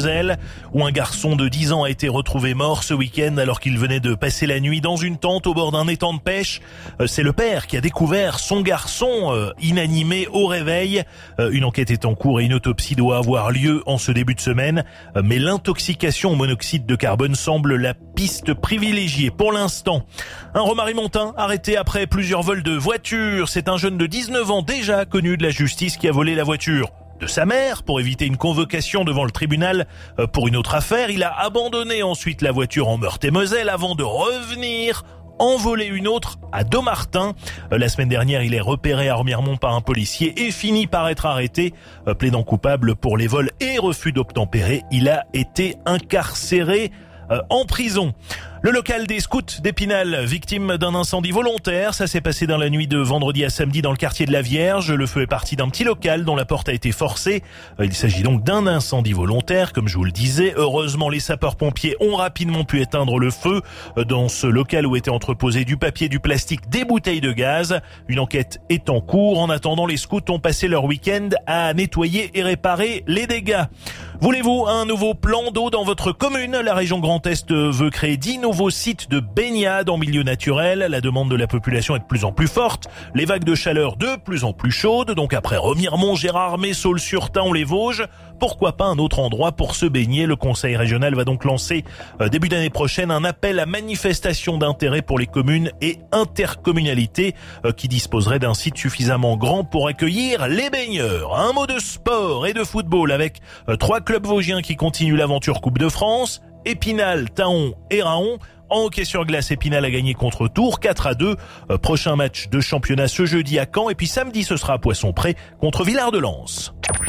Moselle, où un garçon de 10 ans a été retrouvé mort ce week-end alors qu'il venait de passer la nuit dans une tente au bord d'un étang de pêche. C'est le père qui a découvert son garçon inanimé au réveil. Une enquête est en cours et une autopsie doit avoir lieu en ce début de semaine. Mais l'intoxication au monoxyde de carbone semble la piste privilégiée pour l'instant. Un Romarimontain arrêté après plusieurs vols de voiture. C'est un jeune de 19 ans déjà connu de la justice qui a volé la voiture de sa mère pour éviter une convocation devant le tribunal pour une autre affaire. Il a abandonné ensuite la voiture en Meurthe-et-Moselle avant de revenir en voler une autre à Dommartin. La semaine dernière, il est repéré à Remiremont par un policier et finit par être arrêté. Plaidant coupable pour les vols et refus d'obtempérer, il a été incarcéré en prison. Le local des scouts d'Épinal, victime d'un incendie volontaire. Ça s'est passé dans la nuit de vendredi à samedi dans le quartier de la Vierge. Le feu est parti d'un petit local dont la porte a été forcée. Il s'agit donc d'un incendie volontaire, comme je vous le disais. Heureusement, les sapeurs-pompiers ont rapidement pu éteindre le feu dans ce local où étaient entreposés du papier, du plastique, des bouteilles de gaz. Une enquête est en cours. En attendant, les scouts ont passé leur week-end à nettoyer et réparer les dégâts. Voulez-vous un nouveau plan d'eau dans votre commune? La région Grand Est veut créer 10 nouveaux sites de baignade en milieu naturel. La demande de la population est de plus en plus forte. Les vagues de chaleur de plus en plus chaudes. Donc après Remiremont, Gérardmer, Saulx-sur-Thaon, les Vosges, pourquoi pas un autre endroit pour se baigner? Le conseil régional va donc lancer début d'année prochaine un appel à manifestation d'intérêt pour les communes et intercommunalités qui disposeraient d'un site suffisamment grand pour accueillir les baigneurs. Un mot de sport et de football avec 3 clubs vosgiens qui continuent l'aventure Coupe de France. Épinal, Thaon et Raon. En hockey sur glace, Épinal a gagné contre Tours 4-2. Prochain match de championnat ce jeudi à Caen. Et puis samedi, ce sera à Poisson-Pré contre Villard-de-Lans.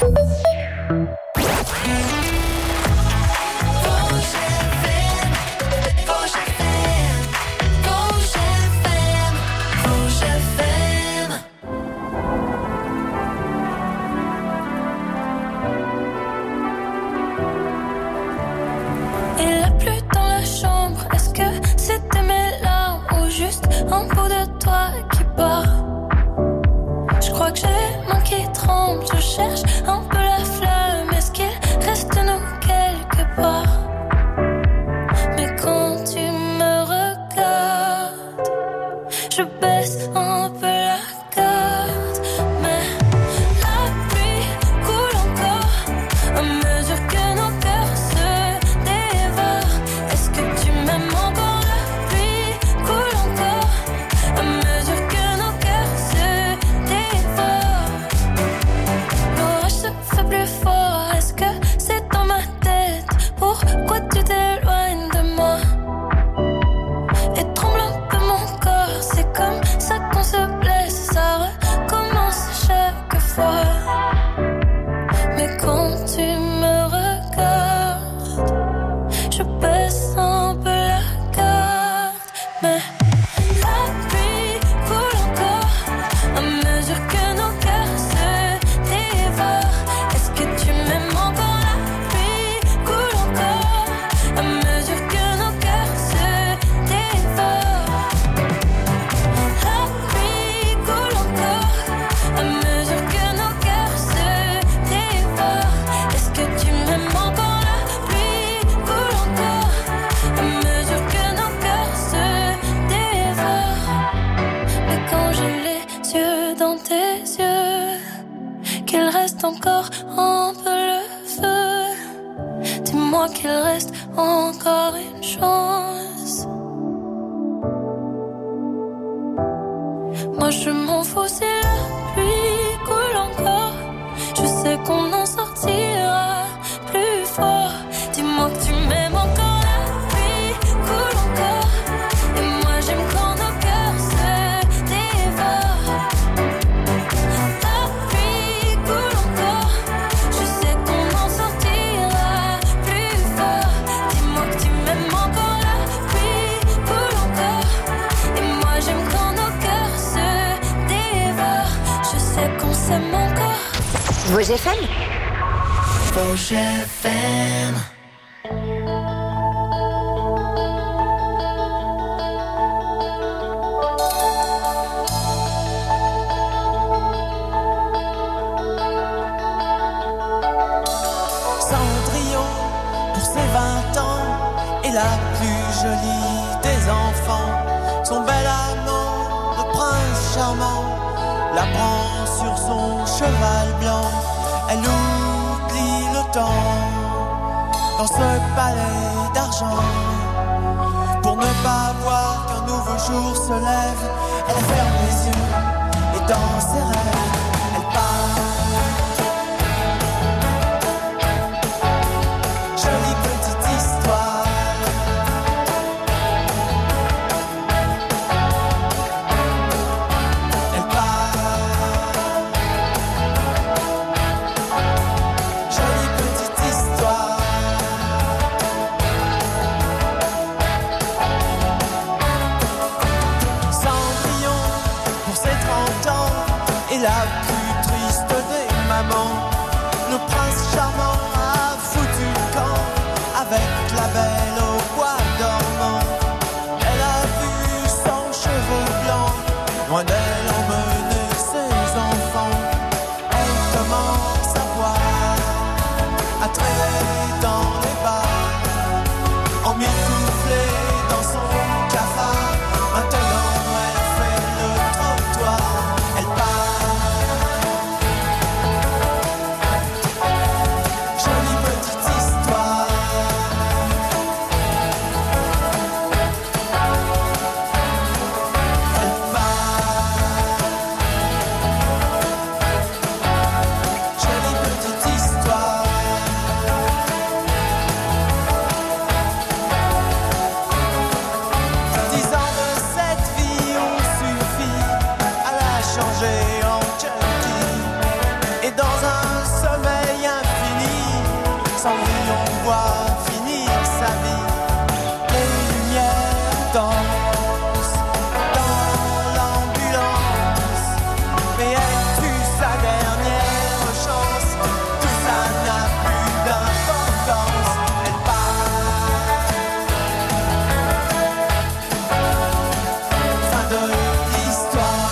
Est-ce que c'était mes larmes ou juste un bout de toi qui part? Je crois que j'ai mon qui tremble, je cherche un peu la flamme. Est-ce qu'il reste nous quelque part? Mais quand tu me regardes, je baisse un peu la garde. Mais la pluie coule encore à mesure que nos cœurs se dévorent. Est-ce que tu m'aimes encore? La pluie coule encore à mesure que nos cœurs se dévorent. L'orage se fait plus fort. Est-ce que c'est dans ma tête? Pourquoi tu t'éloignes de moi? Et tremble un peu mon corps. C'est comme ça qu'on se blesse. Ça recommence chaque fois. Mais quand tu me regardes, je baisse un peu la garde. Mais la pluie coule encore à mesure que nos cœurs se dévorent. Est-ce que tu m'aimes encore? La pluie coule encore à mesure que nos cœurs se dévorent. La pluie coule encore à mesure que nos cœurs se dévorent. Est-ce que tu m'aimes encore? La pluie coule encore à mesure que nos cœurs se dévorent. Mais quand j'ai les yeux dans tes yeux, qu'il reste encore un peu le feu, dis-moi qu'il reste encore une chance. Moi je m'en fous si la pluie coule encore. Je sais qu'on en sortira plus fort. Dis-moi que tu m'aimes encore. La pluie coule encore. Et moi j'aime quand nos cœurs se dévorent. La pluie coule encore. Je sais qu'on en sortira plus fort. Dis-moi que tu m'aimes encore. La pluie coule encore. Et moi j'aime quand nos cœurs se dévorent. Je sais qu'on s'aime encore. Vosges FM. Vosges FM. Cendrillon ses 20 ans est la plus jolie des enfants. Son bel amant, le prince charmant, la prend sur son cheval blanc. Elle oublie le temps dans ce palais d'argent. Pour ne pas voir qu'un nouveau jour se lève, elle ferme les yeux et dans ses rêves, elle part. Jolie petite histoire. Elle part. Jolie petite histoire. Cendrillon pour ses 30 ans est la plus triste des mamans. Le prince charmant a foutu le camp avec la belle au bois dormant. Elle a vu son cheveu blanc loin d'elle emmener ses enfants. Elle commence à boire, à traîner dans les bars, emmitouflée dans son cafard. Maintenant elle fait le trottoir, elle part. Jolie petite histoire. Elle part. Jolie petite histoire. 10 ans de cette vie ont suffi à la changer en junkie. Et dans un sommeil infini, Cendrillon voit finir sa vie. Les lumières dansent dans l'ambulance, mais elle tue sa dernière chance. Tout ça n'a plus d'importance. Elle part. Fin de l'histoire.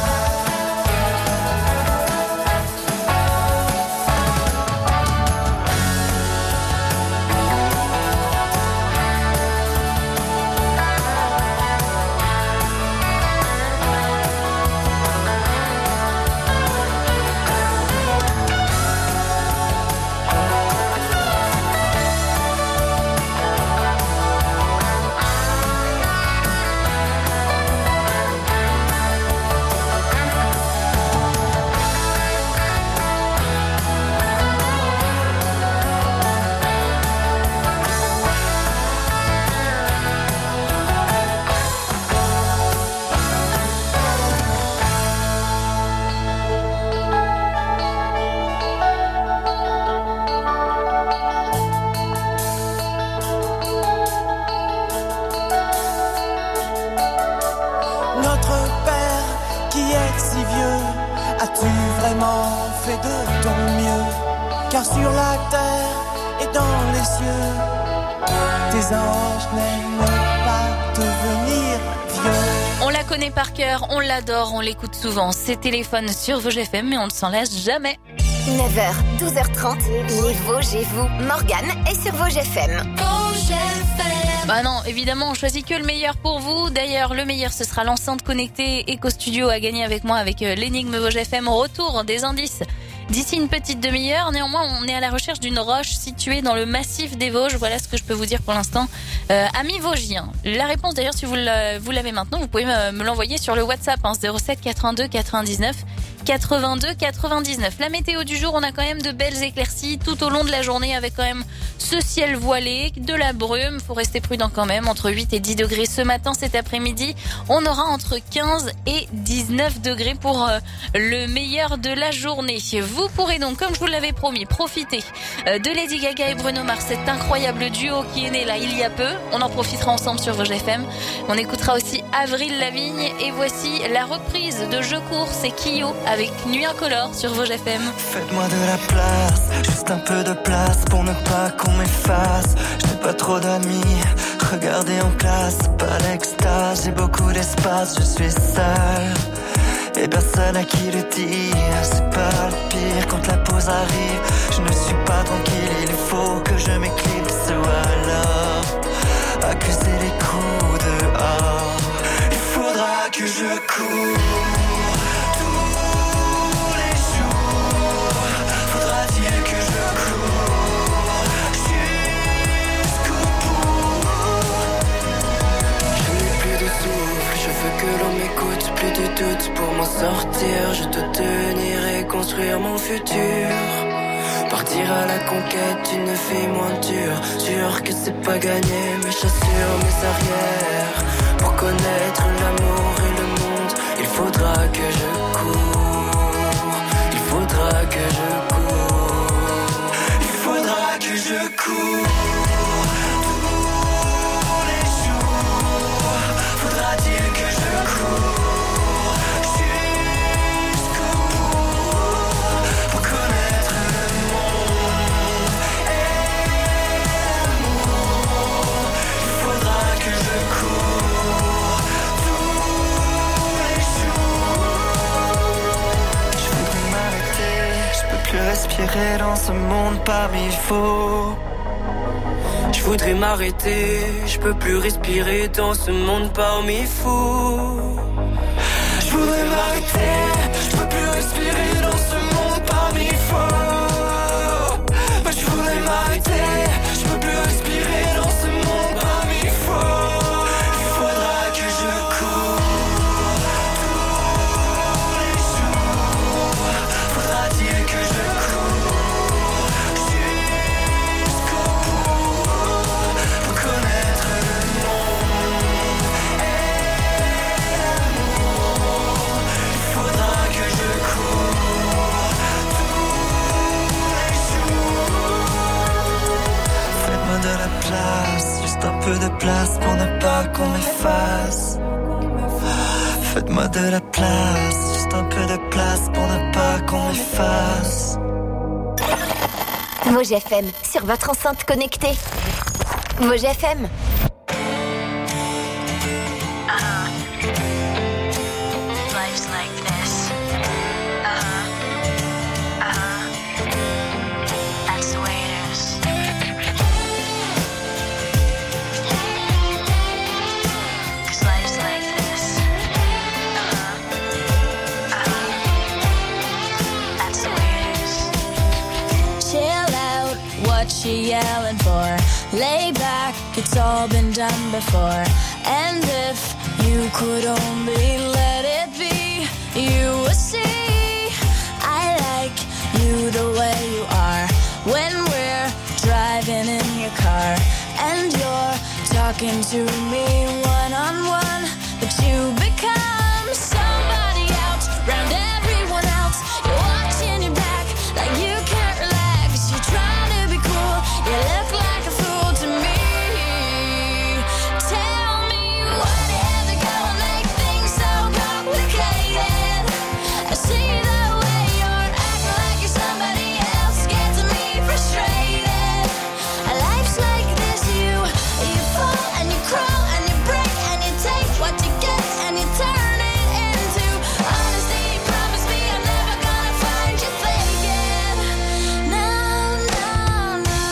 Notre Père qui est si vieux, as-tu vraiment fait de ton mieux? Car sur la terre et dans les cieux, tes anges n'aiment pas devenir vieux. On la connaît par cœur, on l'adore, on l'écoute souvent. C'est Téléphone sur Vosges FM, mais on ne s'en lasse jamais. 9h, 12h30, les Vosges et vous. Morgane est sur Vosges FM. Bah non, évidemment, on choisit que le meilleur pour vous. D'ailleurs, le meilleur, ce sera l'enceinte connectée Eco Studio à gagner avec moi avec l'énigme Vosges FM. Retour des indices d'ici une petite demi-heure. Néanmoins, on est à la recherche d'une roche située dans le massif des Vosges. Voilà ce que je peux vous dire pour l'instant. Amis Vosgiens, la réponse d'ailleurs, si vous l'avez maintenant, vous pouvez me l'envoyer sur le WhatsApp 07 82 99 82 99. La météo du jour, on a quand même de belles éclaircies tout au long de la journée avec quand même ce ciel voilé, de la brume. Faut rester prudent quand même, entre 8 et 10 degrés ce matin, cet après-midi. On aura entre 15 et 19 degrés pour le meilleur de la journée. Vous pourrez donc, comme je vous l'avais promis, profiter de Lady Gaga et Bruno Mars, cet incroyable duo qui est né là il y a peu. On en profitera ensemble sur Vosges FM. On écoutera aussi Avril Lavigne et voici la reprise de Je cours, c'est Kyo avec Nuit Incolore sur Vosges FM. Faites-moi de la place, juste un peu de place pour ne pas qu'on m'efface. Je n'ai pas trop d'amis, regardez en classe, pas l'extase, j'ai beaucoup d'espace, je suis seul. Et personne à qui le dire, c'est pas le pire quand la pause arrive. Je ne suis pas tranquille, il faut que je m'éclipse, ouais. cours. Tous les jours, faudra-t-il que je cours jusqu'au bout. Je n'ai plus de souffle, je veux que l'on m'écoute. Plus de doute pour m'en sortir. Je dois tenir et construire mon futur. Partir à la conquête d'une vie moins dure. Sûr que c'est pas gagné, mais j'assure mes arrières. Pour connaître l'amour et le monde, il faudra que je cours. Il faudra que je cours. Il faudra que je cours. Tous les jours, faudra-t-il que je cours jusqu'au bout pour connaître le monde et l'amour. Il faudra que je cours tous les jours. Je voudrais m'arrêter, je peux plus respirer dans ce monde parmi faux. Je voudrais m'arrêter, je peux plus respirer dans ce monde parmi fous. Je voudrais m'arrêter, je peux plus respirer dans ce monde parmi fous. Je voudrais m'arrêter, je peux plus respirer dans ce monde parmi fous. Il faudra que je cours tous les jours. Faudra-t-il que je cours jusqu'au bout pour connaître le monde et l'amour. Il faudra que je cours tous les jours. Faites-moi de la place, juste un peu de place pour ne pas qu'on m'efface. Faites-moi de la place, juste un peu de place pour ne pas qu'on m'efface. Mauj FM, sur votre enceinte connectée. Mauj FM. Life's like this. That's the way it is. 'Cause life's like this. That's the way it is. Chill out, what you yelling for? Lay back, it's all been done before. And if you could only let it be, you would see I like you the way you are. When we're driving in your car and you're talking to me one-on-one, but you become somebody else, round everyone else. You're watching your back like you can't relax. You're trying to be cool, you look like a fool to me. Tell me why do you have to go and make things so complicated? I see the way you're acting like you're somebody else, gets me frustrated. Life's like this, you fall and you crawl and you break and you take what you get and you turn it into honesty. Promise me I'm never gonna find you faking. No, no, no.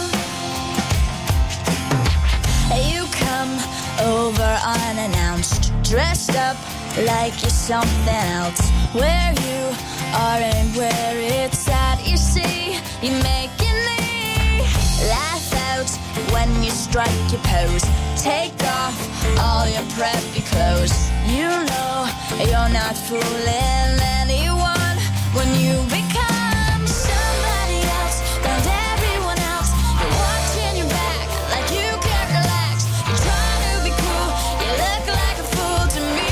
You come over unannounced, dressed up like you're something else. Where you are and where it's at, you see, you're making me laugh out when you strike your pose. Take off all your preppy clothes. You know you're not fooling anyone when you become somebody else, round everyone else. You're watching your back like you can't relax. You're trying to be cool, you look like a fool to me.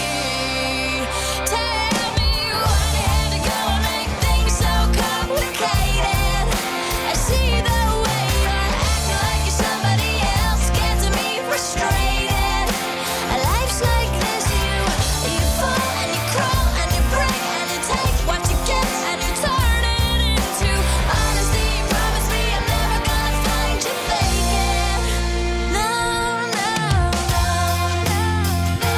Tell me why do you have to go and make things so complicated? I see the way you're acting like you're somebody else, gets me frustrated. Life's like this, you fall and you crawl and you break and you take what you get and you turn it into honesty. Promise me I'm never gonna find you faking. No, no, no, no, no,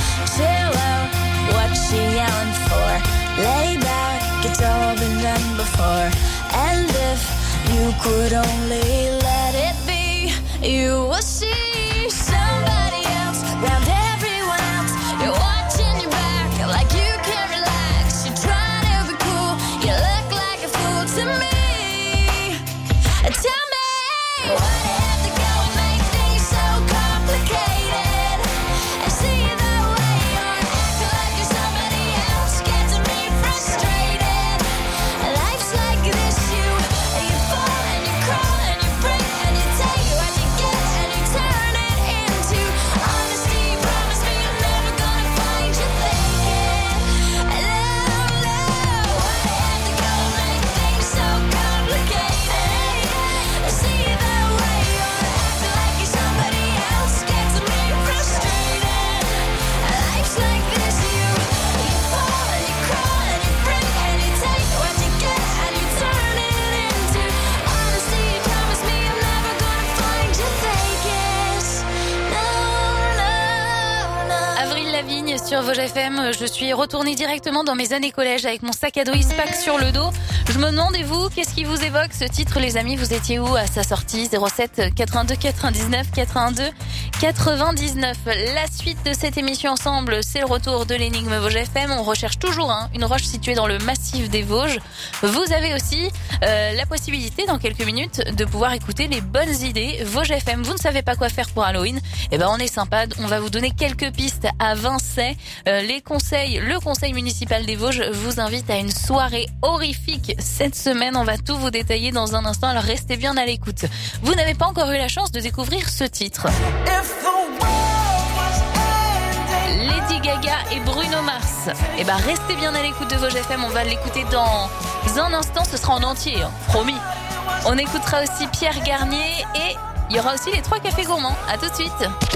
Chill out, what you yelling for? Lay back, it's all been done before. for. And if you could only let it be, you will see somebody else round everyone else. You're watching your back like you can't relax. You're trying to be cool, you look like a fool to me. Tell me, why do you have to go and make things so complicated? And see that way on, act like you're somebody else, getting me frustrated. Life's like this, you fall and you crawl and you break and you take what you get and you turn it into honesty. Promise me you're never gonna find your thinking. No, why do you have to go and make things so complicated? See that way on, act like you're somebody else, getting me frustrated. Life's like this, you fall and you crawl and you break and you take what you get and you turn it into honesty. Promise me I'm never gonna find you fakest. No, no, no. Avril Lavigne sur Vosges FM. Je suis retournée directement dans mes années collège avec mon sac à dos Ispac sur le dos. Je me demande, et vous, qu'est-ce qui vous évoque ce titre, les amis? Vous étiez où à sa sortie? 07 82 99 82 99. La suite de cette émission ensemble, c'est le retour de l'énigme Vosges FM. On recherche toujours une roche située dans le massif des Vosges. Vous avez aussi la possibilité, dans quelques minutes, de pouvoir écouter les bonnes idées Vosges FM. Vous ne savez pas quoi faire pour Halloween? Eh ben, on est sympa. On va vous donner quelques pistes à Vincennes. Le conseil municipal des Vosges vous invite à une soirée horrifique cette semaine. On va tout vous détailler dans un instant, alors restez bien à l'écoute. Vous n'avez pas encore eu la chance de découvrir ce titre. Lady Gaga et Bruno Mars. Eh ben, restez bien à l'écoute de Vosges FM. On va l'écouter dans un instant. Ce sera en entier, promis. On écoutera aussi Pierre Garnier et il y aura aussi les 3 cafés gourmands. À tout de suite.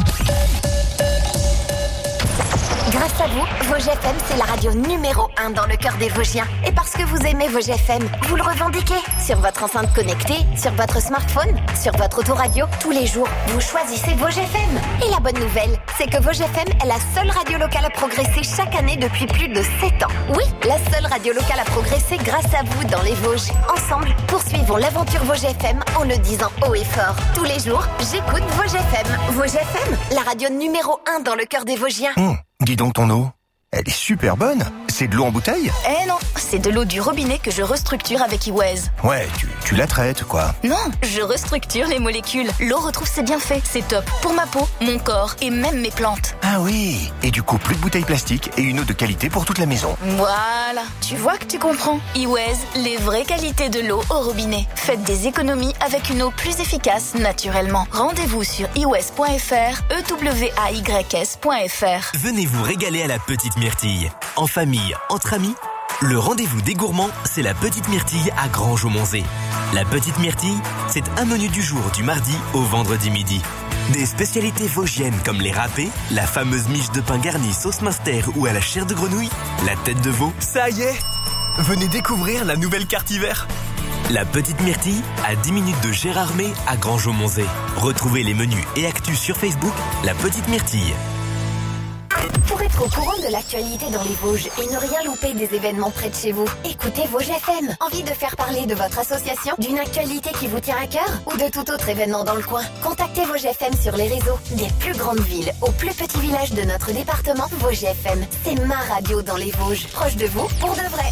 Grâce à vous, Vosges FM, c'est la radio numéro 1 dans le cœur des Vosgiens. Et parce que vous aimez Vosges FM, vous le revendiquez. Sur votre enceinte connectée, sur votre smartphone, sur votre autoradio, tous les jours, vous choisissez Vosges FM. Et la bonne nouvelle, c'est que Vosges FM est la seule radio locale à progresser chaque année depuis plus de 7 ans. Oui, la seule radio locale à progresser grâce à vous dans les Vosges. Ensemble, poursuivons l'aventure Vosges FM en le disant haut et fort. Tous les jours, j'écoute Vosges FM. Vosges FM, la radio numéro 1 dans le cœur des Vosgiens. Dis donc ton eau, elle est super bonne. C'est de l'eau en bouteille? Eh non, c'est de l'eau du robinet que je restructure avec Iwez. Ouais, tu la traites quoi. Non, je restructure les molécules. L'eau retrouve ses bienfaits. C'est top pour ma peau, mon corps et même mes plantes. Ah oui, et du coup plus de bouteilles plastiques et une eau de qualité pour toute la maison. Voilà, tu vois que tu comprends. Iwez, les vraies qualités de l'eau au robinet. Faites des économies avec une eau plus efficace naturellement. Rendez-vous sur iwez.fr, eways.fr. Venez vous régaler à la Petite Myrtille. En famille, entre amis, le rendez-vous des gourmands, c'est la Petite Myrtille à Granges-au-Monzé. La Petite Myrtille, c'est un menu du jour du mardi au vendredi midi. Des spécialités vosgiennes comme les râpés, la fameuse miche de pain garnie sauce minster ou à la chair de grenouille, la tête de veau. Ça y est, venez découvrir la nouvelle carte hiver. La Petite Myrtille, à 10 minutes de Gérardmer à Granges-au-Monzé. Retrouvez les menus et actus sur Facebook, La Petite Myrtille. Pour être au courant de l'actualité dans les Vosges et ne rien louper des événements près de chez vous, écoutez Vosges FM. Envie de faire parler de votre association, d'une actualité qui vous tient à cœur ou de tout autre événement dans le coin? Contactez Vosges FM sur les réseaux. Des plus grandes villes aux plus petits villages de notre département, Vosges FM, c'est ma radio dans les Vosges. Proche de vous, pour de vrai.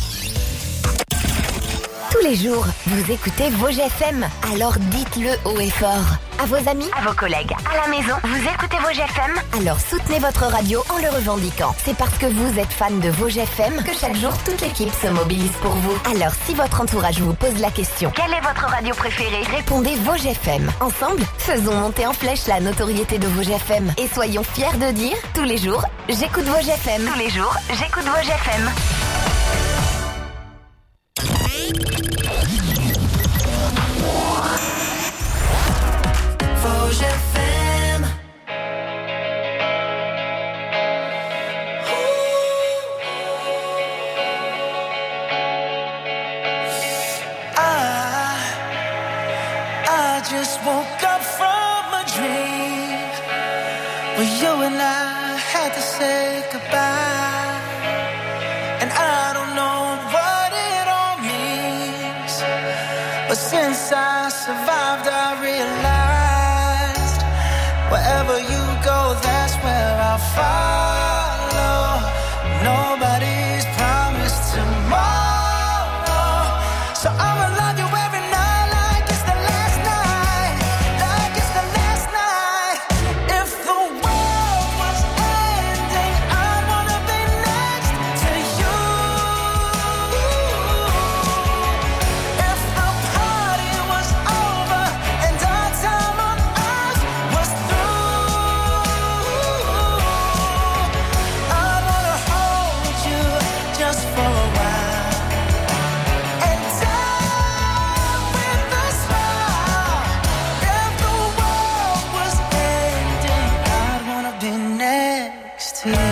Tous les jours, vous écoutez Vosges FM, alors dites-le haut et fort. À vos amis, à vos collègues, à la maison, vous écoutez Vosges FM? Alors soutenez votre radio en le revendiquant. C'est parce que vous êtes fan de Vosges FM que chaque jour, toute l'équipe se mobilise pour vous. Alors si votre entourage vous pose la question, quelle est votre radio préférée? Répondez Vosges FM. Ensemble, faisons monter en flèche la notoriété de Vosges FM. Et soyons fiers de dire, tous les jours, j'écoute Vosges FM. Tous les jours, j'écoute Vosges FM. Vosges FM. I just woke up from a dream where you and I had to say goodbye, and I don't know what it all means. I survived, I realized wherever you go, that's where I'll follow. Nobody's promised tomorrow, so I'ma love you every night like it's the last night, like it's the last night. If the world was ending, I'd wanna be next to you. If the party was over and our time on earth was through, I'd wanna hold you just for a while and die with a smile. If the world was ending, I'd wanna be next to you.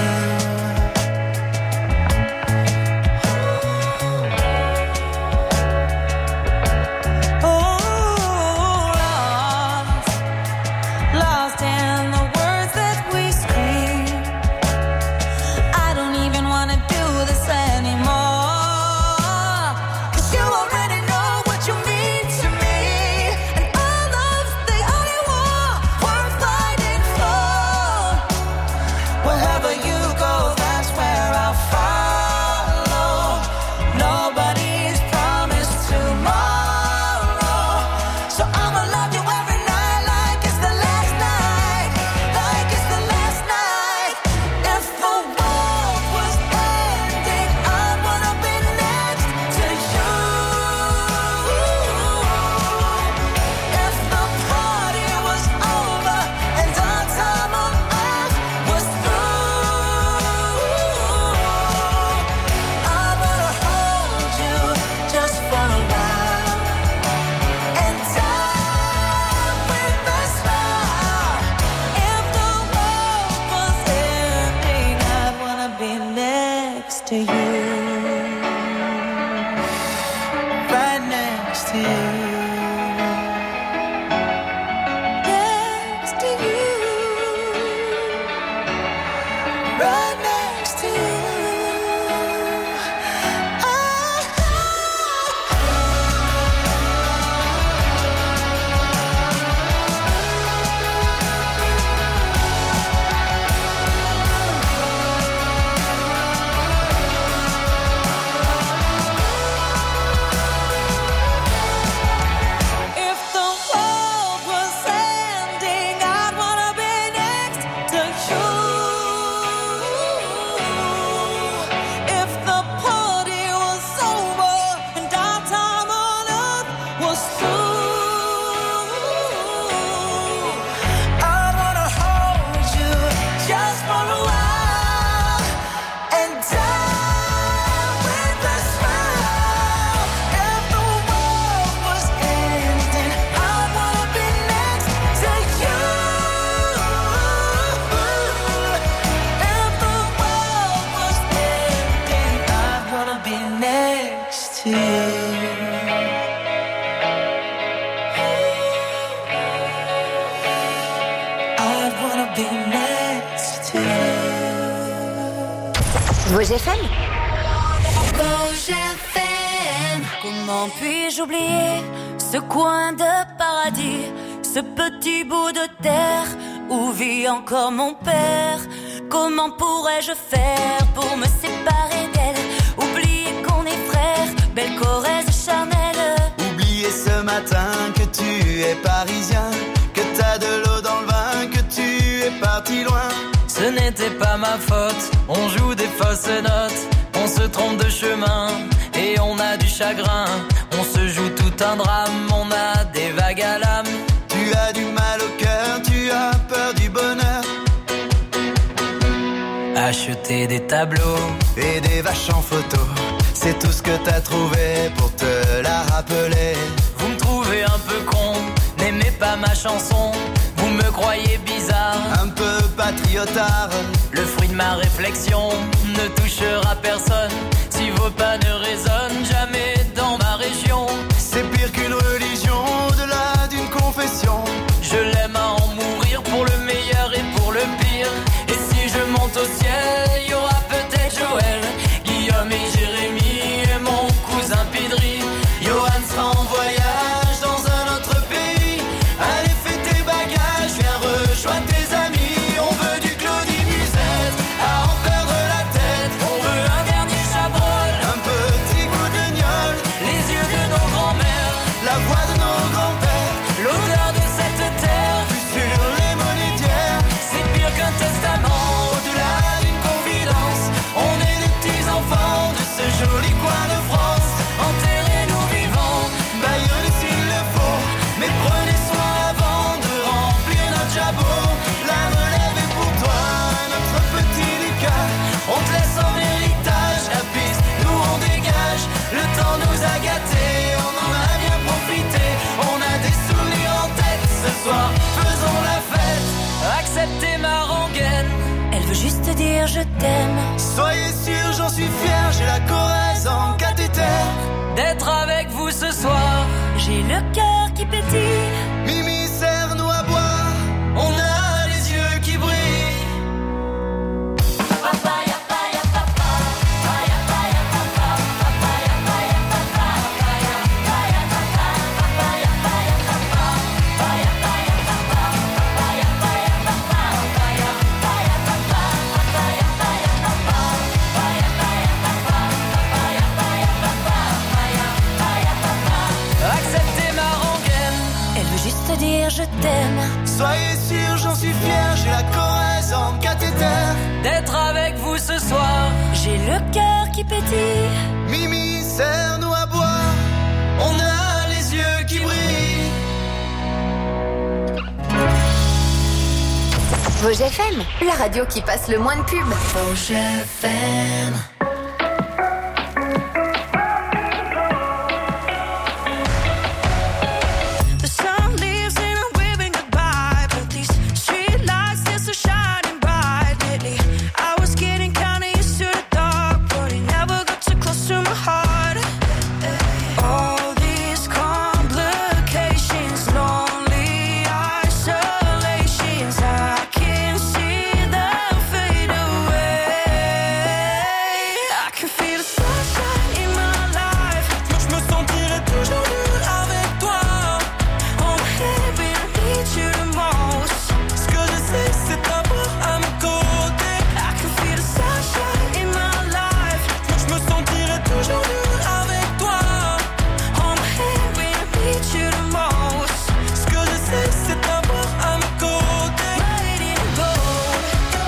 Lost in the words that we scream. I don't even wanna do this anymore, 'cause you already know what you mean to me, and our love's the only war worth fighting for. Wherever you go, that's where I'll follow. Nobody's promised tomorrow, so I'ma love you every night like it's the last night, like it's the last night. If the world was ending, I'd wanna be next to you. If the party was over and our time on earth was through, I'd wanna hold you just for a while and die with a smile. If the world was ending, I'd wanna be next to you, right next to you, next to you, right next to you. If the world was ending, I'd wanna be next to you. If the party was over and our time on earth was through, I'd wanna hold you just for a while and die with a smile. If the world was ending, I'd wanna be next to you. If the world was ending, I'd wanna be next to you. I'd wanna be next to you. Vosges FM. Comment puis-je oublier ce coin de paradis, ce petit bout de terre où vit encore mon père? Comment pourrais-je faire pour me séparer d'elle? Oublier qu'on est frères, belle Corrèze charnelle. Oublier ce matin que tu es parisien, que t'as de l'eau dans le vin, que tu es parti loin. Ce n'était pas ma faute, on joue des fausses notes, on se trompe de chemin et on a du chagrin. On se joue tout un drame, on a des vagues à l'âme. Tu as du mal au cœur, tu as peur du bonheur. Acheter des tableaux Et des vaches en photo, c'est tout ce que t'as trouvé pour te la rappeler. Vous me trouvez un peu con, n'aimez pas ma chanson. Vous me croyez bizarre, Un peu patriotard, le fruit de ma réflexion ne touchera personne. Si vos pas ne résonnent jamais dans ma région, c'est pire qu'une religion, au-delà d'une confession. je l'aime à en mourir pour le meilleur et pour le pire. Et si je monte au ciel, il y aura peut-être Joël, Guillaume et Jérémy et mon cousin Pidri. Johan sera en voyage dans dire je t'aime. Soyez sûr, j'en suis fier, j'ai la Corrèze en cathéter. D'être avec vous ce soir, J'ai le cœur qui pétille. Mimi, serre-nous à boire, on a les yeux qui brillent. acceptez ma rengaine. Elle veut juste dire je t'aime. Soyez sûr, j'en suis fier, j'ai la Corrèze en cathéter. D'être avec vous ce soir, J'ai le cœur qui pétille. Mimi, serre-nous à boire, on a les yeux qui brillent. Vosges FM, la radio qui passe le moins de pubs. Vosges FM. The sun leaves and I'm waving goodbye, but these street lights they're so shining bright lately. I was getting kinda used to the dark, but it never got too close to my heart. All these complications, lonely isolations, I can see them fade away. I can feel the sunshine in my life. Moi je me sentirais toujours mieux avec toi. Oh baby, I need you the most. Ce que je sais c'est t'avoir à mes côtés. I can feel the sunshine in my life. Moi je me sentirais toujours mieux avec toi. Oh baby, I need you the most. Ce que je sais c'est t'avoir à mes côtés. Waiting gold.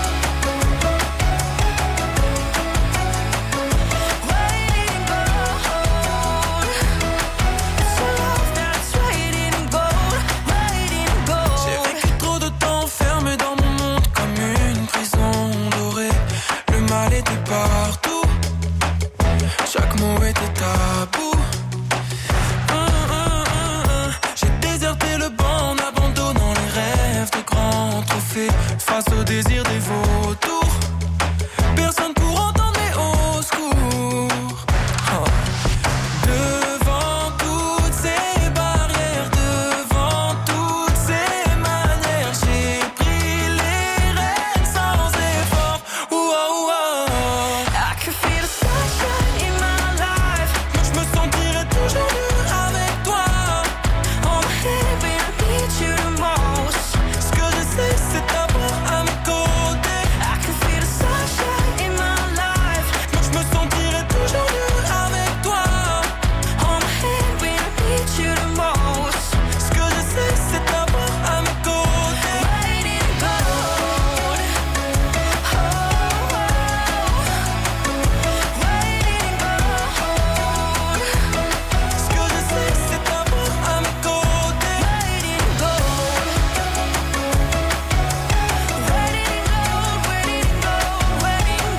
Waiting gold. It's a love that's waiting gold. Waiting J'ai gold. vécu trop de temps enfermé dans mon monde comme une prison dorée. Le mal était partout, chaque mot était tabou. J'ai déserté le banc en abandonnant les rêves de grands trophées face au désir des vautours. Personne pour entendre mes hauts secours. Oh. Devant toutes ces barrières, devant toutes ces manières, j'ai pris les rênes sans effort. I can feel the sunshine in my life. Moi je me sentirais toujours mieux avec toi. Oh baby, I need you the most. Ce que je sais c'est t'avoir à mes côtés. I can feel the sunshine in my life. Moi je me sentirais toujours mieux avec toi. Oh baby, I need you the most. Ce que je sais c'est t'avoir à mes côtés. Waiting gold. Oh, waiting gold. Ce que je sais c'est t'avoir à mes côtés. Waiting gold. Waiting gold, waiting gold, waiting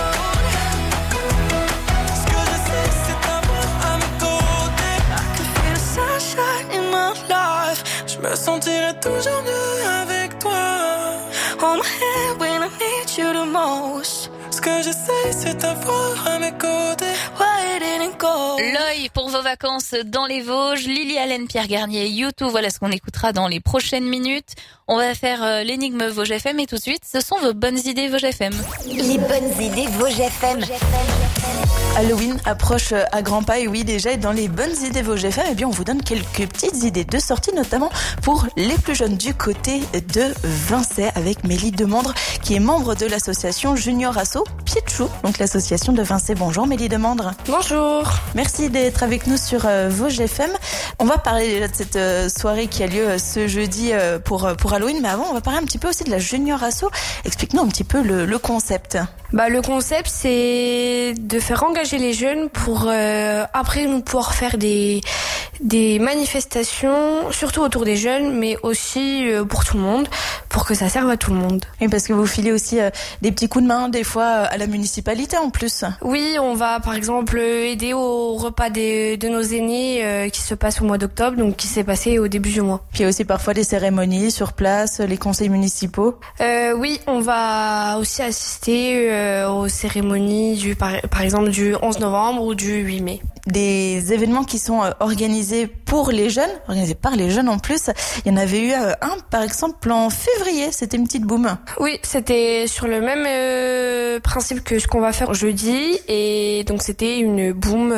gold. Ce que je sais c'est t'avoir à mes côtés. I can feel the sunshine in my life. Je me sentirais toujours mieux avec toi. On my head when I need you the most. Ce que je sais c'est t'avoir à mes côtés. Waiting gold. L'œil pour vos vacances dans les Vosges. Lily Allen, Pierre Garnier, U2, voilà ce qu'on écoutera dans les prochaines minutes. On va faire l'énigme Vosges FM et tout de suite, ce sont vos bonnes idées Vosges FM. Les bonnes idées Vosges FM. Halloween approche à grands pas et oui déjà dans les bonnes idées Vosges FM, eh bien on vous donne quelques petites idées de sortie notamment pour les plus jeunes du côté de Vincey avec Mélie Demandre qui est membre de l'association Junior Asso Pied de Chou, donc l'association de Vincey. Bonjour Mélie Demandre. Bonjour. Merci d'être avec nous sur Vosges FM. On va parler déjà de cette soirée qui a lieu ce jeudi pour Halloween, mais avant on va parler un petit peu aussi de la Junior Asso. Explique-nous un petit peu le concept. Le concept, c'est de faire engager les jeunes pour après nous pouvoir faire des des manifestations, surtout autour des jeunes, mais aussi pour tout le monde, pour que ça serve à tout le monde. Et parce que vous filez aussi des petits coups de main, des fois à la municipalité en plus. Oui, on va par exemple aider au repas de nos aînés qui se passe au mois d'octobre, donc qui s'est passé au début du mois. Puis il y a aussi parfois des cérémonies sur place, les conseils municipaux. Oui, on va aussi assister aux cérémonies par exemple du 11 novembre ou du 8 mai. Des événements qui sont organisés pour les jeunes, organisés par les jeunes en plus. Il y en avait eu un par exemple en février, c'était une petite boum. Oui, c'était sur le même principe que ce qu'on va faire jeudi, et donc c'était une boum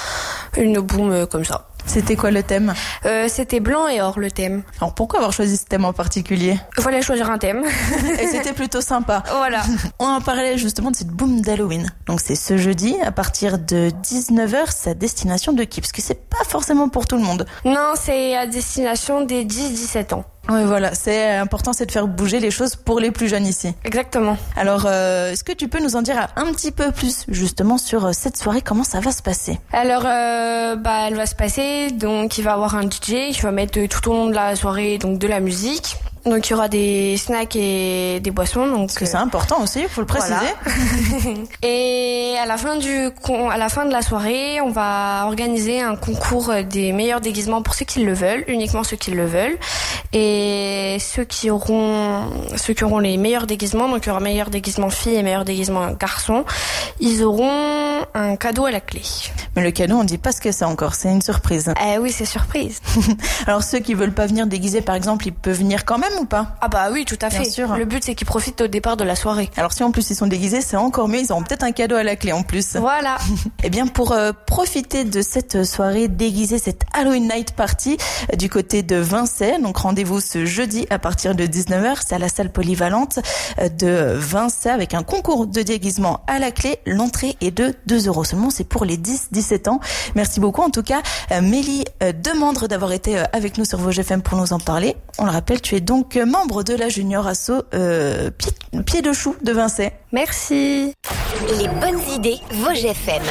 comme ça. C'était quoi le thème ? C'était blanc et or le thème. Alors pourquoi avoir choisi ce thème en particulier ? Il fallait choisir un thème. Et c'était plutôt sympa. Voilà. On en parlait justement de cette boum d'Halloween. Donc c'est ce jeudi à partir de 19h, c'est à destination de qui ? Parce que c'est pas forcément pour tout le monde. Non, c'est à destination des 10-17 ans. Oui, voilà, c'est important, c'est de faire bouger les choses pour les plus jeunes ici. Exactement. Alors, est-ce que tu peux nous en dire un petit peu plus justement sur cette soirée, comment ça va se passer ? Alors, elle va se passer, donc il va y avoir un DJ qui va mettre tout au long de la soirée donc de la musique. Donc il y aura des snacks et des boissons. Donc parce que c'est important aussi, il faut le préciser. Voilà. Et à la fin de la soirée, on va organiser un concours des meilleurs déguisements pour ceux qui le veulent, uniquement ceux qui le veulent. Et ceux qui auront les meilleurs déguisements, donc il y aura meilleur déguisement filles et meilleur déguisement garçons, ils auront un cadeau à la clé. Mais le cadeau, on dit pas ce que c'est encore, c'est une surprise. Oui, c'est surprise. Alors ceux qui veulent pas venir déguisés par exemple, ils peuvent venir quand même ou pas ? Ah bah oui, tout à fait. Bien sûr. Le but c'est qu'ils profitent au départ de la soirée. Alors si en plus ils sont déguisés, c'est encore mieux, ils auront peut-être un cadeau à la clé en plus. Voilà. Eh bien pour profiter de cette soirée déguisée, cette Halloween Night Party du côté de Vincennes, donc rendez-vous ce jeudi à partir de 19h, c'est à la salle polyvalente de Vincennes avec un concours de déguisement à la clé. L'entrée est de 2€ seulement, c'est pour les 10-17 ans. Merci beaucoup en tout cas Mélie Demandre d'avoir été avec nous sur Vosges FM pour nous en parler. On le rappelle, tu es donc membre de la Junior Asso Pied de Chou de Vincennes. Merci. Les bonnes idées Vosges FM.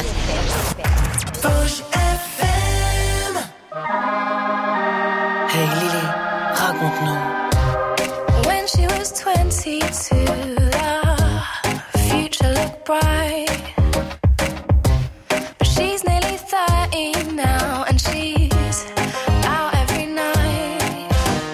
Vosges FM. Hey Lily, raconte-nous. When she was 22, the future looked bright. But she's nearly 30 now, and she's out every night.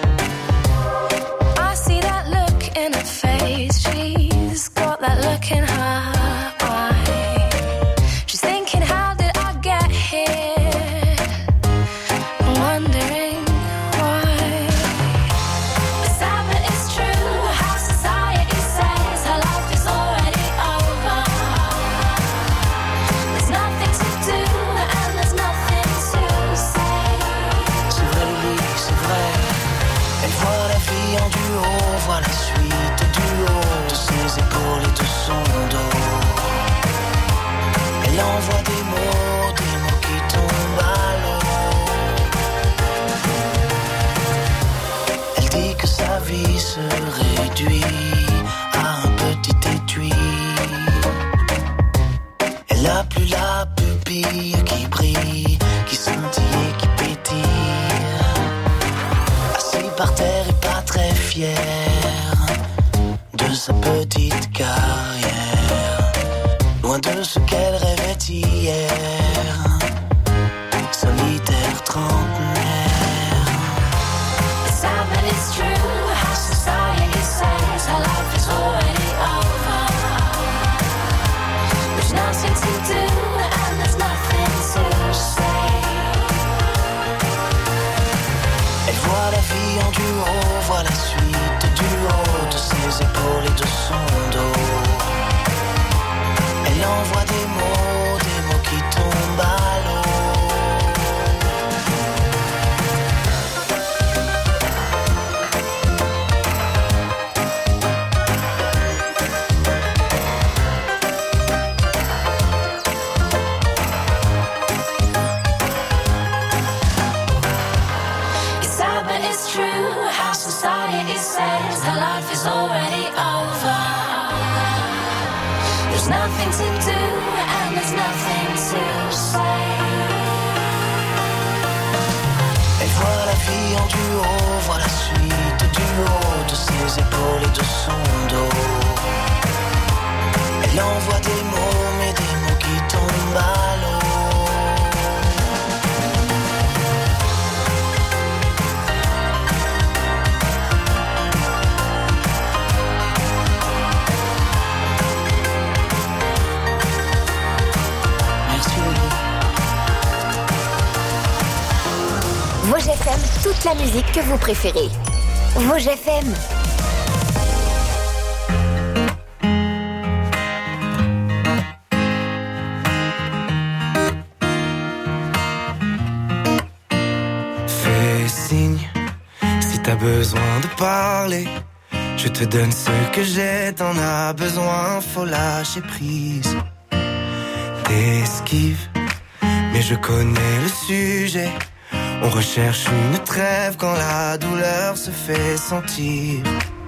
I see that look in her face, she's got that look in her eye. She's thinking, how did I get here? Wondering why. It's sad but it's true, how society says her life is already over. There's nothing to do and there's nothing to say. C'est vrai Lily, c'est vrai. Elle voit la vie en duo, voit la suite du haut de ses épaules et de son dos. Elle envoie des mots qui tombent à l'eau. Elle dit que sa vie se réduit à un petit étui. Elle a plus la pupille qui brille, qui scintille et qui pétille. Assis par terre et pas très fier de sa petite carrière, loin de ce qu'elle rêvait hier, solitaire trentenaire. It's sad but it's true, how society says her life is already over. There's nothing to do and there's nothing to say. Elle voit la vie en duo, voit la suite du haut de ses épaules et de son dos. Elle envoie des mots qui tombent à l'eau. It's sad but it's true, how society says her life is already over. There's nothing to do and there's nothing to say. vie en duo, vois la suite du haut de ses épaules et de son dos. Elle envoie des mots, mais des mots qui tombent à l'eau. Vosges FM, toute la musique que vous préférez. Vosges FM. Fais signe si t'as besoin de parler. Je te donne ce que j'ai, t'en as besoin, faut lâcher prise. T'esquives, mais je connais le sujet. On recherche une trêve quand la douleur se fait sentir.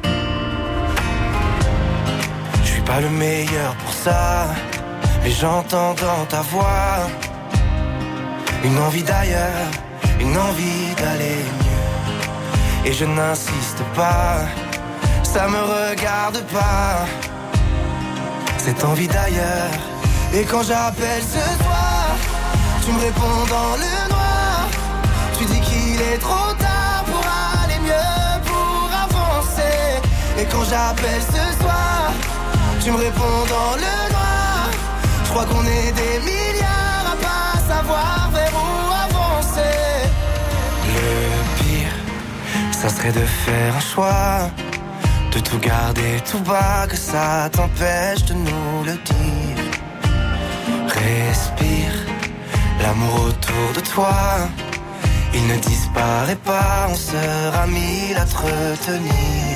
Je suis pas le meilleur pour ça, mais j'entends dans ta voix une envie d'ailleurs, une envie d'aller mieux. Et je n'insiste pas, ça me regarde pas, cette envie d'ailleurs. Et quand j'appelle ce soir, tu me réponds dans le noir. Tu dis qu'il est trop tard pour aller mieux, pour avancer. Et quand j'appelle ce soir, tu me réponds dans le noir. Je crois qu'on est des milliards à pas savoir vers où avancer. Le pire, ça serait de faire un choix, de tout garder tout bas, que ça t'empêche de nous le dire. Respire, l'amour autour de toi, il ne disparaît pas, on sera mille à te retenir.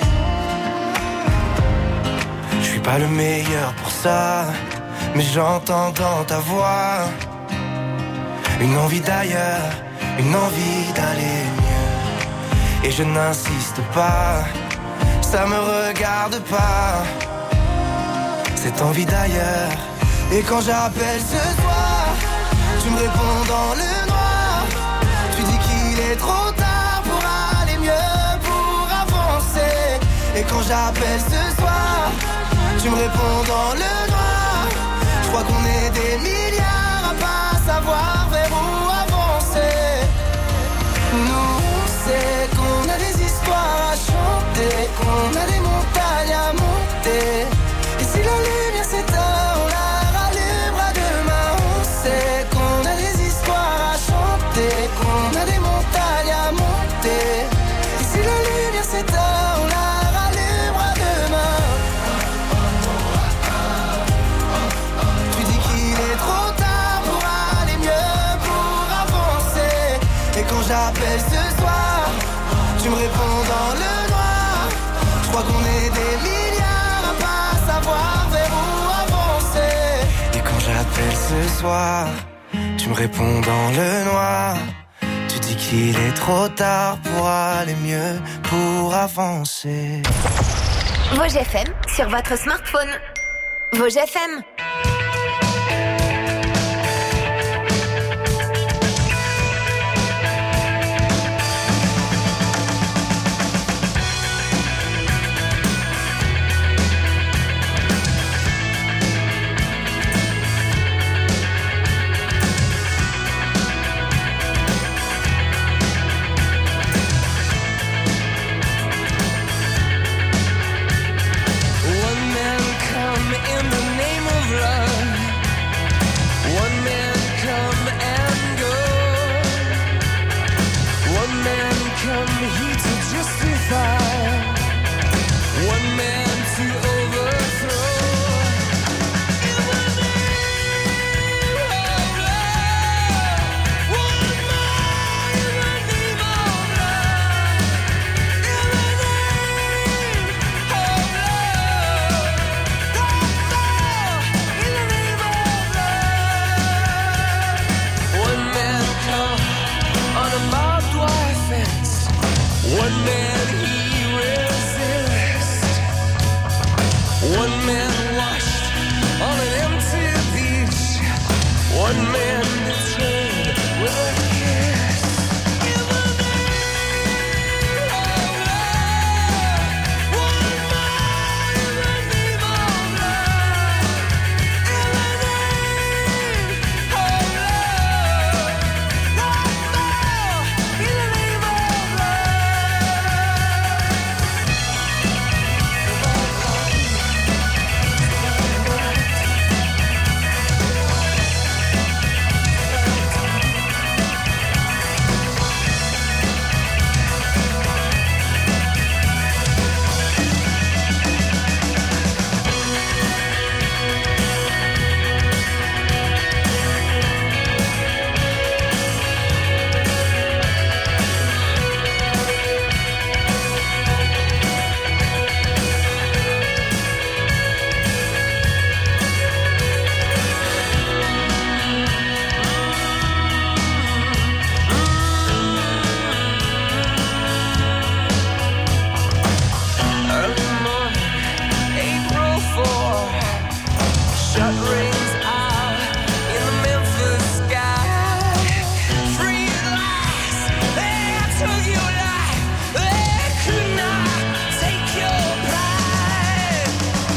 Je suis pas le meilleur pour ça, mais j'entends dans ta voix une envie d'ailleurs, une envie d'aller mieux. Et je n'insiste pas, ça me regarde pas, cette envie d'ailleurs. Et quand j'appelle ce soir, tu me réponds dans le noir. Tu dis qu'il est trop tard pour aller mieux, pour avancer. Et quand j'appelle ce soir, tu me réponds dans le noir. Je crois qu'on est des milliards à pas savoir vers où avancer. Nous on sait qu'on a des histoires à chanter, qu'on a des montagnes à monter. Et si la lumière s'éteint, on la rallumera demain. On sait qu'on a des histoires à chanter, qu'on a des montagnes à monter. Et si la lumière s'éteint, on la rallumera demain. Tu dis qu'il est trop tard pour aller mieux, pour avancer. Et quand j'appelle ce soir, tu me réponds dans le noir. Je crois qu'on est des milliards à pas savoir vers où avancer. Et quand j'appelle ce soir, tu me réponds dans le noir. Tu dis qu'il est trop tard pour aller mieux, pour avancer. Vosges FM sur votre smartphone. Vosges FM. One man betrayed with a kiss. shut rings out in the Memphis sky. Free at last, they took your life. They could not take your pride.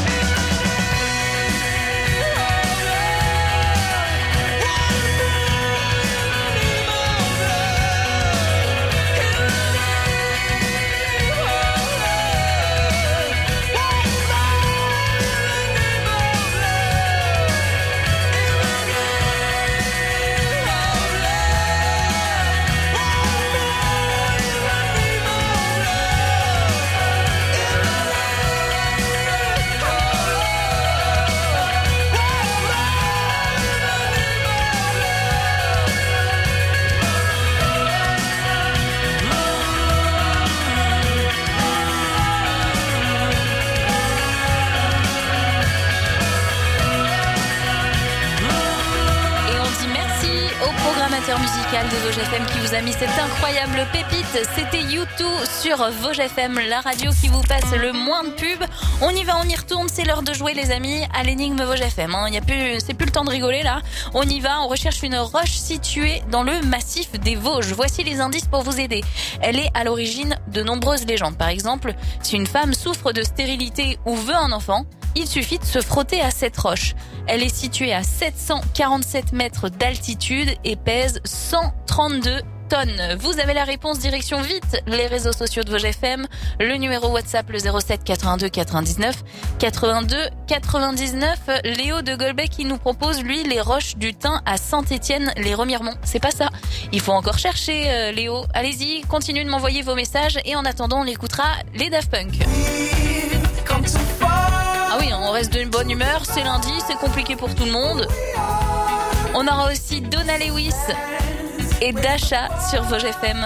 Musical de Vosges FM qui vous a mis cette incroyable pépite. C'était U2 sur Vosges FM, la radio qui vous passe le moins de pubs. On y va, on y retourne, c'est l'heure de jouer les amis à l'énigme Vosges FM. C'est plus le temps de rigoler là. On y va, on recherche une roche située dans le massif des Vosges. Voici les indices pour vous aider. Elle est à l'origine de nombreuses légendes. Par exemple, si une femme souffre de stérilité ou veut un enfant, il suffit de se frotter à cette roche. Elle est située à 747 mètres d'altitude et pèse 132 tonnes. Vous avez la réponse, direction vite les réseaux sociaux de Vosges FM, le numéro WhatsApp le 07 82 99 82 99. Léo de Golbec qui nous propose lui les roches du Thym à Saint-Étienne-les-Remiremont. C'est pas ça. Il faut encore chercher Léo. Allez-y, continuez de m'envoyer vos messages et en attendant on écoutera les Daft Punk. Ah oui, on reste de bonne humeur, c'est lundi, c'est compliqué pour tout le monde. On aura aussi Donna Lewis et Dasha sur Vosges FM.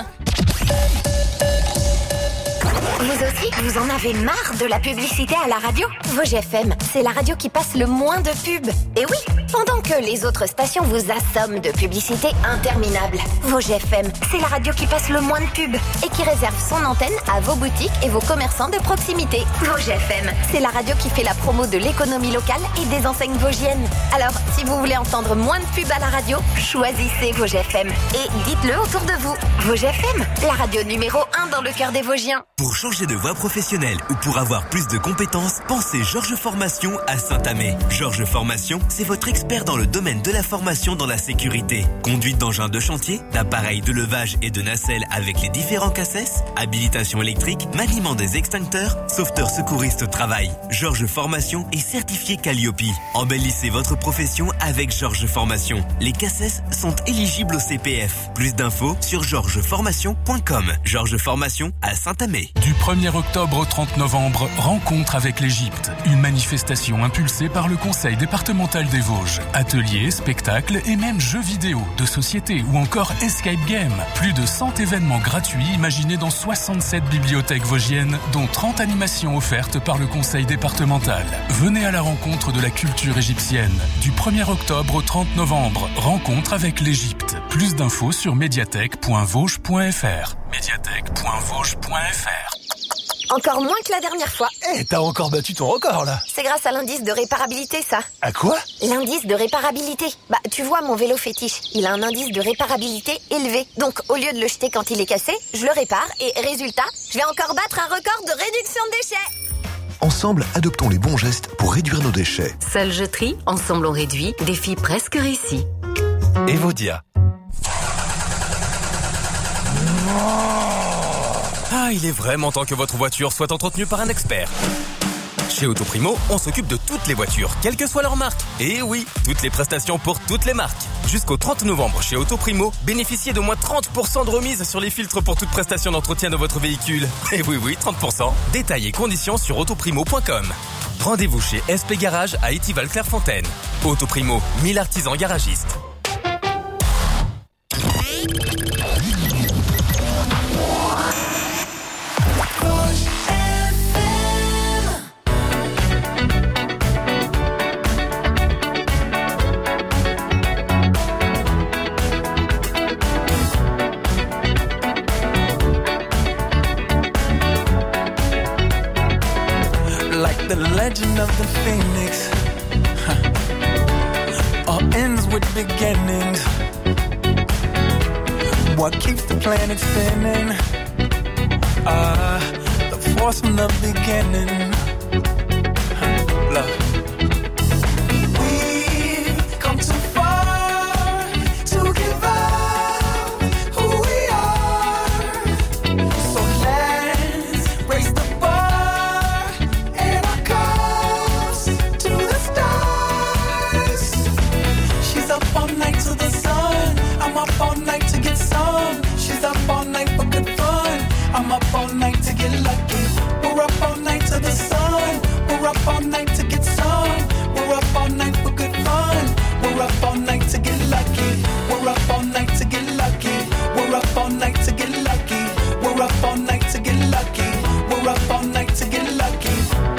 Vous aussi, vous en avez marre de la publicité à la radio? Vosges FM, c'est la radio qui passe le moins de pubs. Et oui, pendant que les autres stations vous assomment de publicité interminable. Vosges FM, c'est la radio qui passe le moins de pubs et qui réserve son antenne à vos boutiques et vos commerçants de proximité. Vosges FM, c'est la radio qui fait la promo de l'économie locale et des enseignes vosgiennes. Alors, si vous voulez entendre moins de pubs à la radio, choisissez Vosges FM et dites-le autour de vous. Vosges FM, la radio numéro 1 dans le cœur des Vosgiens. Pour changer de voie professionnelle ou pour avoir plus de compétences, pensez Georges Formation à Saint-Amé. Georges Formation, c'est votre expert dans le domaine de la formation dans la sécurité. Conduite d'engins de chantier, d'appareils de levage et de nacelles avec les différents casses, habilitation électrique, maniement des extincteurs, sauveteur secouriste au travail. Georges Formation est certifié Calliope. Embellissez votre profession avec Georges Formation. Les casses sont éligibles au CPF. Plus d'infos sur georgesformation.com. Georges Formation à Saint-Amé. Du 1er octobre au 30 novembre, rencontre avec l'Égypte. Une manifestation impulsée par le Conseil départemental des Vosges. Ateliers, spectacles et même jeux vidéo, de société ou encore escape game. Plus de 100 événements gratuits imaginés dans 67 bibliothèques vosgiennes, dont 30 animations offertes par le Conseil départemental. Venez à la rencontre de la culture égyptienne. Du 1er octobre au 30 novembre, rencontre avec l'Égypte. Plus d'infos sur médiathèque.vosges.fr. médiathèque.vosges.fr. Encore moins que la dernière fois. T'as encore battu ton record, là. C'est grâce à l'indice de réparabilité, ça. À quoi? L'indice de réparabilité. Bah, tu vois, mon vélo fétiche, il a un indice de réparabilité élevé. Donc, au lieu de le jeter quand il est cassé, je le répare et résultat, je vais encore battre un record de réduction de déchets. Ensemble, adoptons les bons gestes pour réduire nos déchets. Seule je trie, ensemble on réduit. Défi presque réussi. Evodia. Ah, il est vraiment temps que votre voiture soit entretenue par un expert. Chez Autoprimo, on s'occupe de toutes les voitures, quelle que soit leur marque. Et oui, toutes les prestations pour toutes les marques. Jusqu'au 30 novembre, chez Autoprimo, bénéficiez d'au moins 30% de remise sur les filtres pour toute prestation d'entretien de votre véhicule. Et oui, 30%. Détails et conditions sur autoprimo.com. Rendez-vous chez SP Garage à Étival-Clairefontaine. Autoprimo, 1000 artisans garagistes. Like the legend of the phoenix, what keeps the planet spinning. The force from the beginning. Love. We've come too far to give up who we are. So let's raise the bar and our cups to the stars. She's up all night to the sun. I'm up all night to get some. She's up all night for good fun. I'm up all night to get lucky. We're up all night to the sun. We're up all night to get some. We're up all night for good fun. We're up all night to get lucky. We're up all night to get lucky. We're up all night to get lucky. We're up all night to get lucky. We're up all night to get lucky.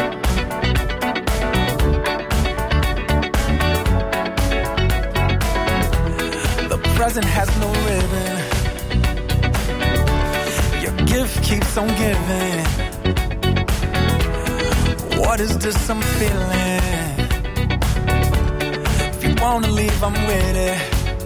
The present has no ribbon. Your gift keeps on giving. What is this I'm feeling? If you wanna leave, I'm with it.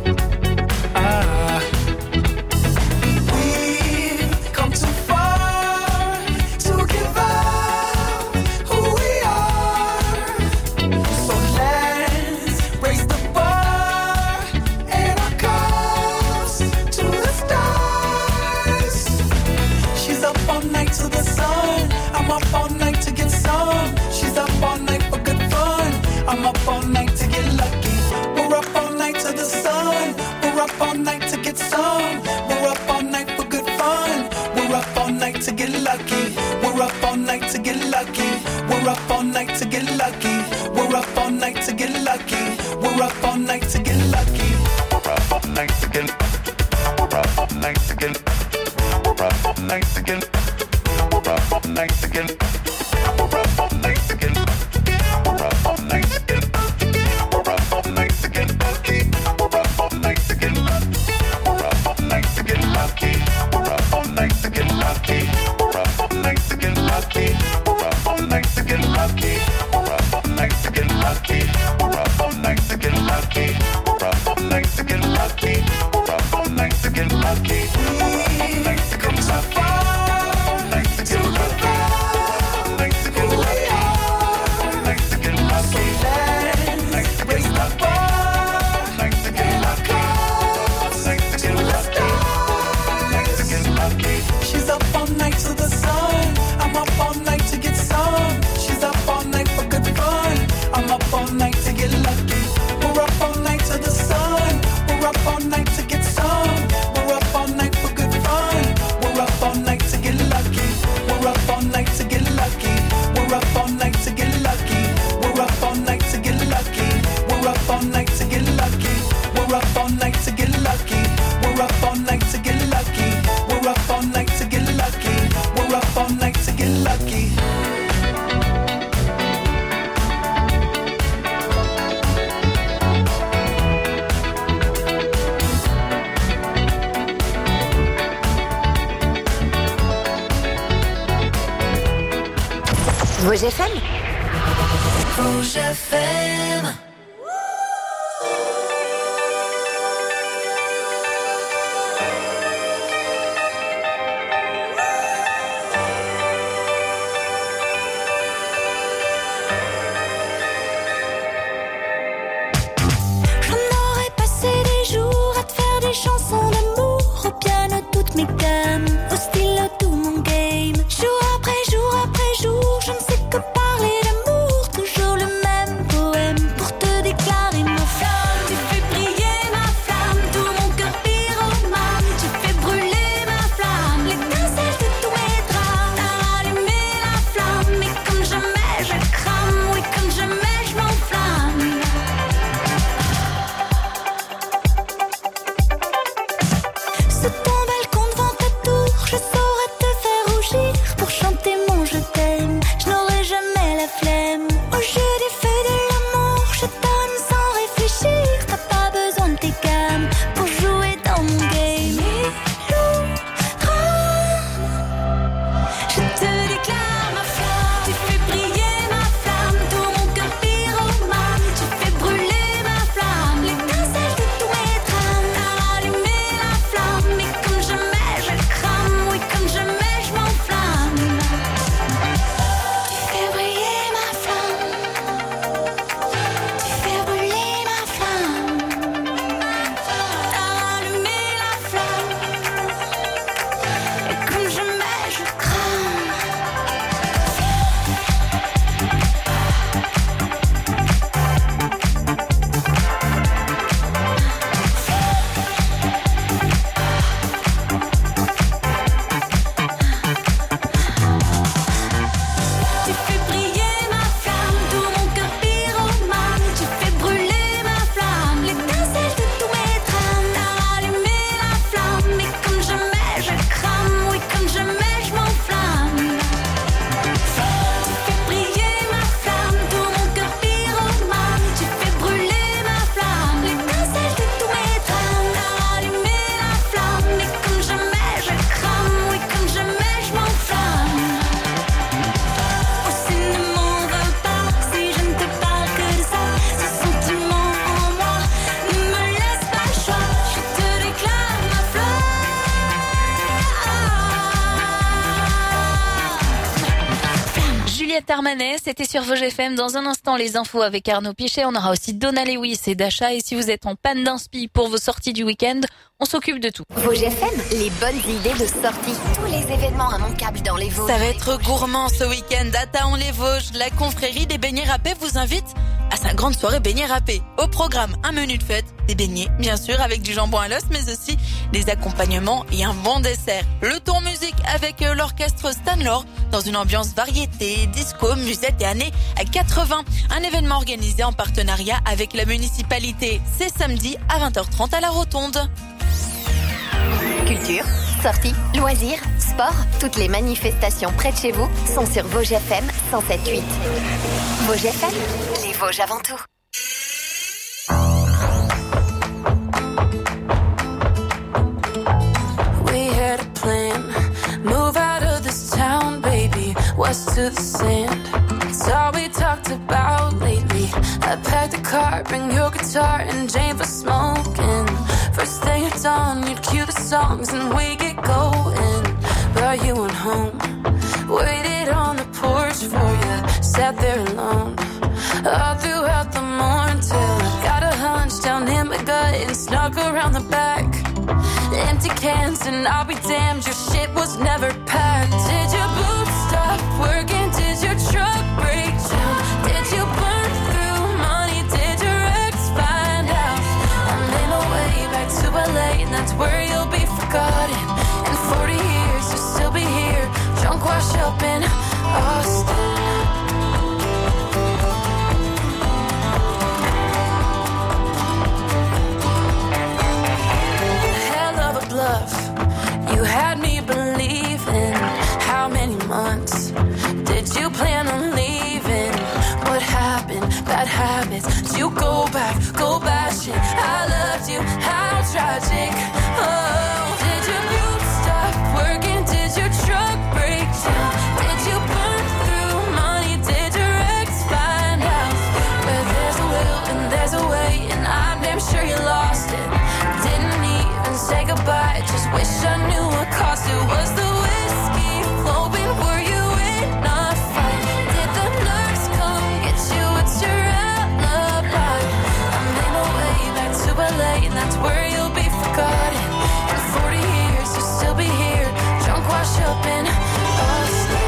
We've come too far to give up who we are. So let's raise the bar and our cups to the stars. She's up all night to the sun. I'm up all night to get some. She's up all night for good fun. I'm up all night to get lucky. We're up all night to the sun. We're up all night to get some. We're up all night for good fun. We're up all night to get lucky. We're up all night to get lucky. We're up all night to get lucky. We're up all night to get lucky. We're up all night to get lucky. We're up all night to get. We're up all night to get. We're up all night to get. We're up all night to get. We're up all night to get. We're up all night to get. We're up all night to get lucky. We're up all night to get lucky. We're up all night to get lucky. We're up all night to get lucky. We're up all night to get lucky. We're up all night to get lucky. We're up all night to get lucky. We're up all night to get lucky. We're up all night to get lucky. We're up all night to get lucky. We're up all night to get lucky. She's up all night to the sun. I'm up all night to get some. She's up all night for good fun. I'm up all night to get lucky. We're up all night to the sun. We're up all night to get some. We're up all night for good fun. We're up all night to get lucky. We're up all night to get lucky. We're up all night to get lucky. We're up all night to get lucky. We're up all night to get lucky. We're up all night to get lucky. We're up all night to get lucky. We're up all night to get lucky. We're up all night to get lucky. Rouge FM. Rouge FM. Chansons d'amour, au piano toutes mes gammes, au stylo tout mon game. Jour après jour, je ne sais que parler d'amour. Toujours le même poème pour te Juliette Armanet, c'était sur Vosges FM. Dans un instant, les infos avec Arnaud Pichet. On aura aussi Donna Lewis et Dasha. Et si vous êtes en panne d'inspi pour vos sorties du week-end, on s'occupe de tout. Vosges FM, les bonnes idées de sortie. Tous les événements immanquables dans les Vosges. Ça va être gourmand ce week-end à Taon-les-Vosges. La confrérie des beignets râpés vous invite à sa grande soirée beignets râpés. Au programme, un menu de fête, des beignets, bien sûr, avec du jambon à l'os, mais aussi des accompagnements et un bon dessert. Le tour musique avec l'orchestre Stanlore dans une ambiance variété, disco, musette et années 80. Un événement organisé en partenariat avec la municipalité. C'est samedi à 20h30 à la Rotonde. Culture, sorties, loisirs, sport, toutes les manifestations près de chez vous sont sur Vosges FM 107.8. Vosges FM, les Vosges avant tout. We had a plan, move out of this town, baby, west to the sand. It's all we talked about lately. I packed the car, bring your guitar, and Jane for smoking. First thing at dawn, you'd cue the songs and we get going. But you went home, waited on the porch for you, sat there alone. All throughout the morning till I got a hunch down in my gut and snuck around the back. Empty cans and I'll be damned, your shit was never packed. Did your boots stop working? Did your truck break down? Did you burn through money? Did your ex find out? I made my way back to LA and that's where you'll be forgotten. In 40 years you'll still be here, drunk wash up in Austin. You had me believing. How many months did you plan on leaving? What happened? Bad habits. Did you go back? Go bashing. I loved you. How tragic. Oh, did your boots stop working? Did your truck break down? Did you burn through money? Did your ex find out? Where there's a will and there's a way, and I'm damn sure you lost it. Didn't even say goodbye. Just wish I knew what cost it. Was the whiskey flowing? Were you in a fight? Did the nurse come get you? It's your alibi. I made my way back to LA and that's where you'll be forgotten. In 40 years you'll still be here, drunk wash up in Austin.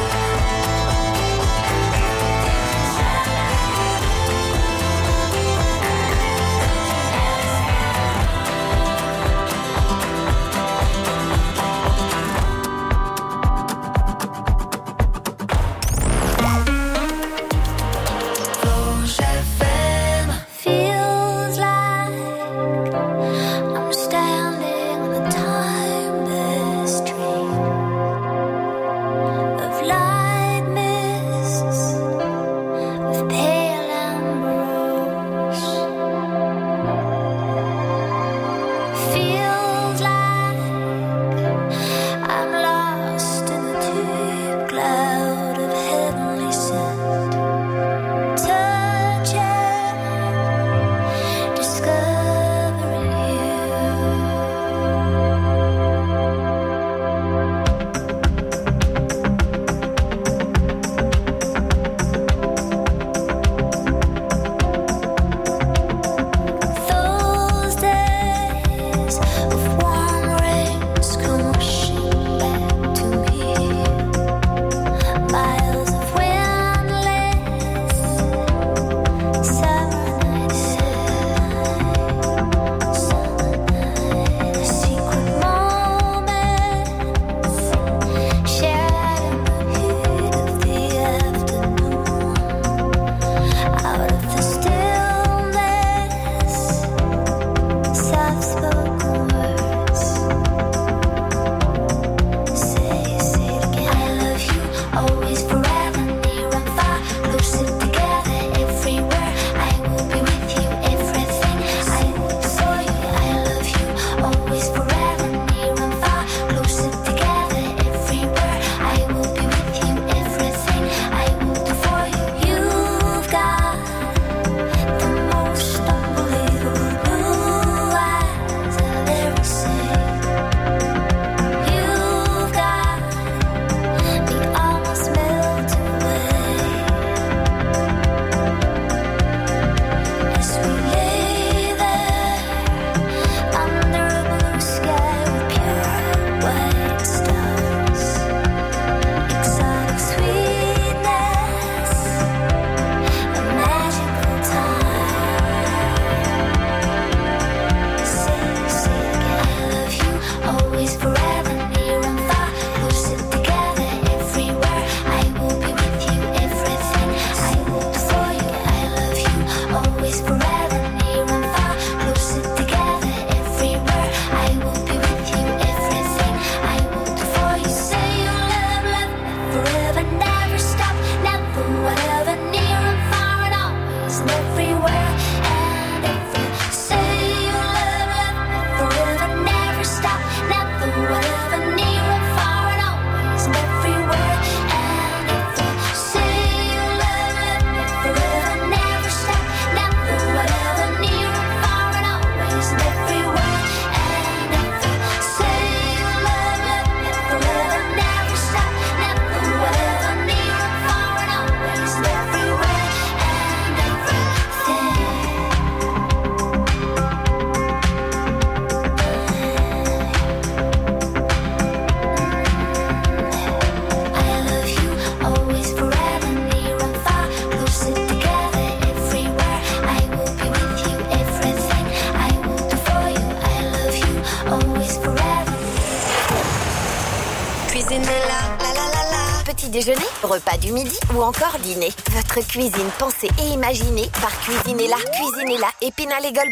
petit déjeuner, repas du midi ou encore dîner. Votre cuisine pensée et imaginée par Cuisinella. Cuisinella, Épinal et Golbet.